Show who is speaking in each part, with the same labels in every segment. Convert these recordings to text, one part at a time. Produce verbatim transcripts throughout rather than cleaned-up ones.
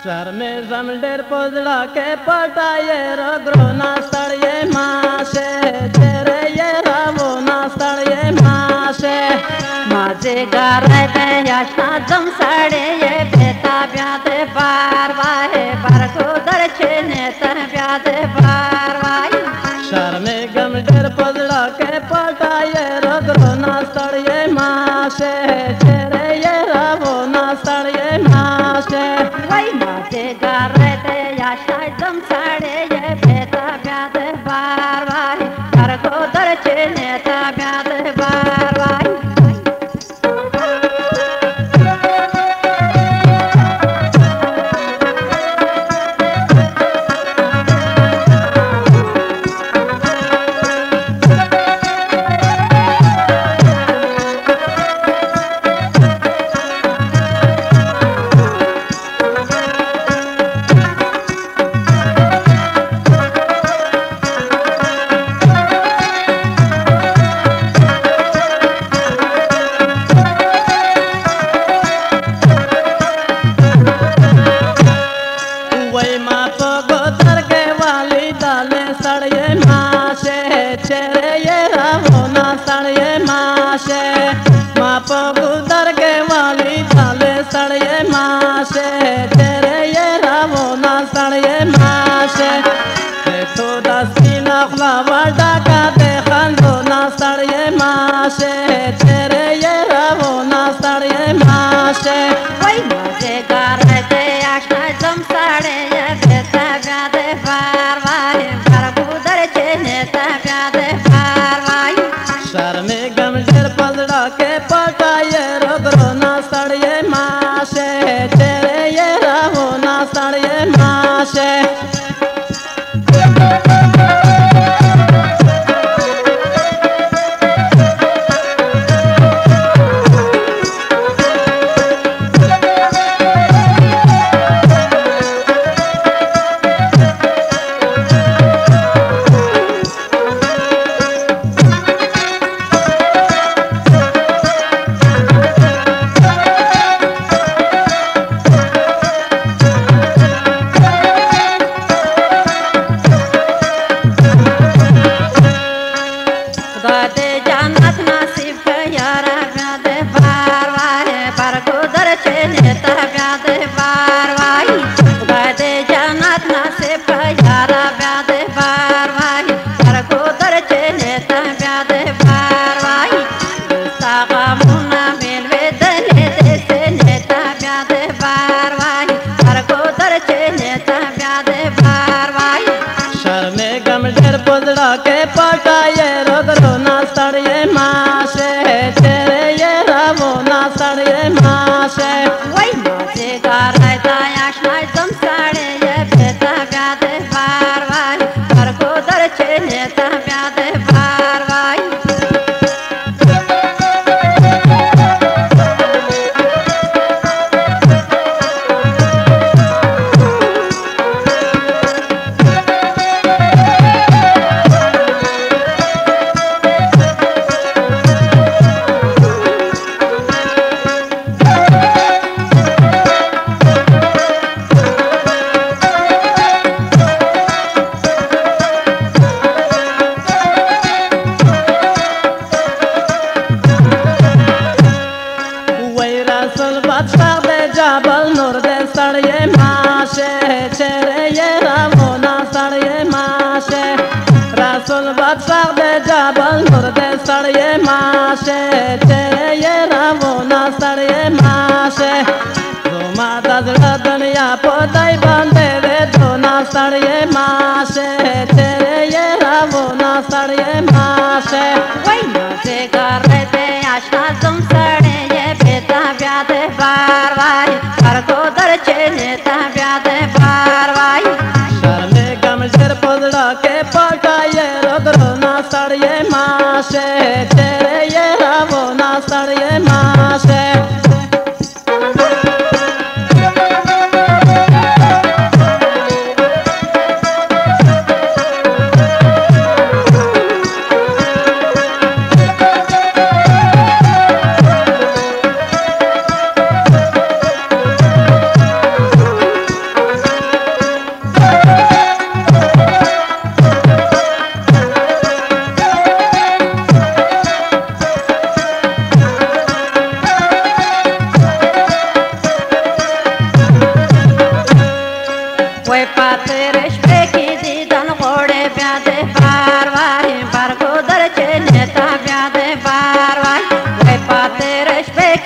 Speaker 1: शहर में जमडेर पोजड़ा के पटाए रगरो नास्तड़िए माशे तेरे ये रावो नास्तड़िए माशे
Speaker 2: माझे गारते याशना जम साड़े ये बेता ब्यादे बार वाहे बार को दरचे नेता ब्यादे बार वाही
Speaker 1: शहर में गमडेर पोजड़ा के पटाए रगरो नास्तड़िए माशे तेरे ये रावो नास्तड़िए माशे
Speaker 2: वही माझे गारते याशना जम साड़े ये बेता ब्यादे बार वाहे बार को दरचे नेता ब्यादे बार वाही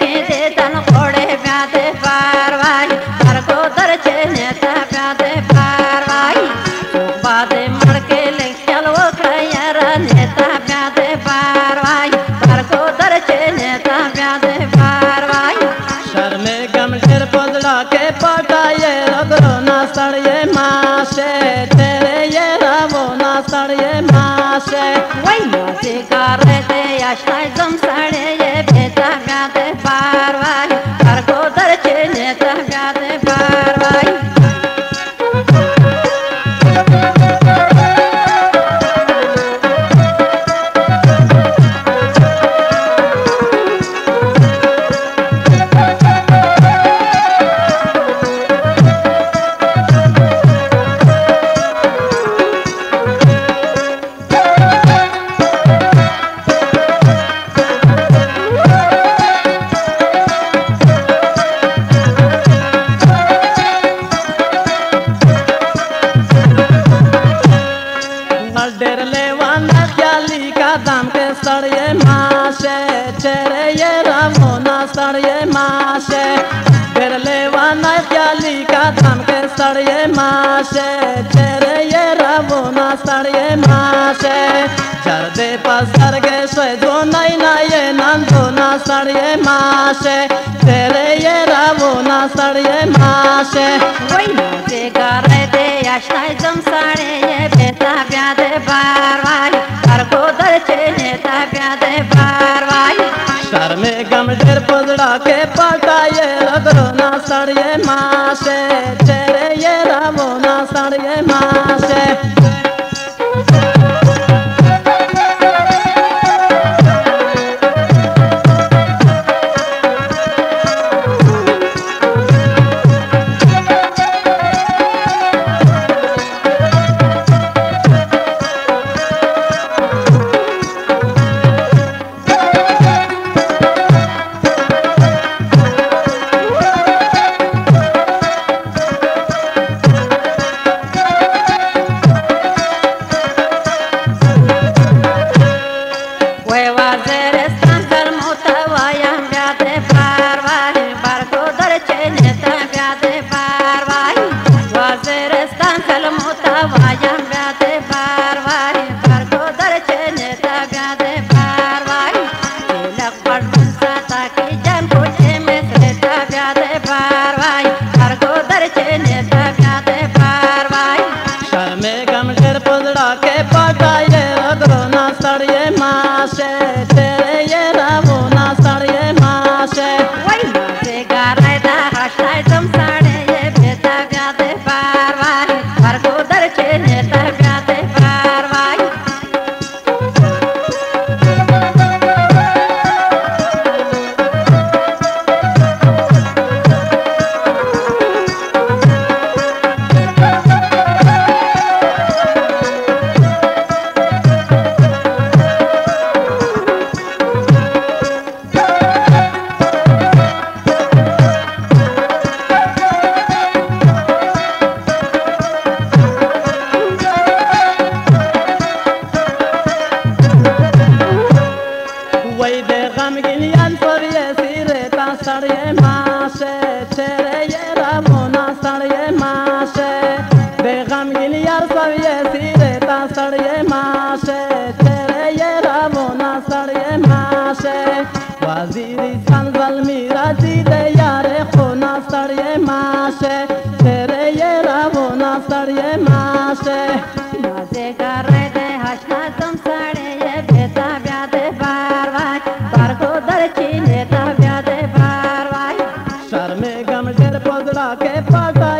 Speaker 2: दे तन खोड़े ब्यादे पारवाई बरको दरचे नेता ब्यादे पारवाई बादे मड़के ले चलो खैर नेता ब्यादे पारवाई बरको दरचे नेता ब्यादे पारवाई
Speaker 1: शर में गमशेर पदड़ा के पटाए रगरो ना सड़िए माशे तेरे ये रवो ना सड़िए माशे
Speaker 2: वही मासे कर दे आशा जम सड़े ये बेटा ब्यादे पारवाई बरको दरचे नेता ब्यादे पारवाई
Speaker 1: डेर लेवाना क्याली का दाम के सड़िए माशे तेरे ये रवो ना सड़िए माशे डेर लेवाना क्याली का दाम के सड़िए माशे तेरे ये रवो ना सड़िए माशे जरदे पसर के सोए जो नहीं ना ये नंदो ना सड़िए माशे तेरे ये रवो ना सड़िए माशे
Speaker 2: वही मासे कर दे आशा जम सड़े ये बेटा ब्यादे पारवाई बरको दरचे नेता ब्यादे पारवाई
Speaker 1: शर में गम ढेर पदड़ा के पटाए रगरो ना सड़िए माशे तेरे ये रवो ना सड़िए माशे वजीरी संजल मीरा जी दे यारे खोना सड़िए माशे तेरे ये रवो ना सड़िए माशे
Speaker 2: मजे कर दे हसना तुम सड़े ये बेटा ब्यादे बारवाई पर को दरची नेता ब्यादे बारवाई
Speaker 1: शर में गम डेर पदड़ा के पटा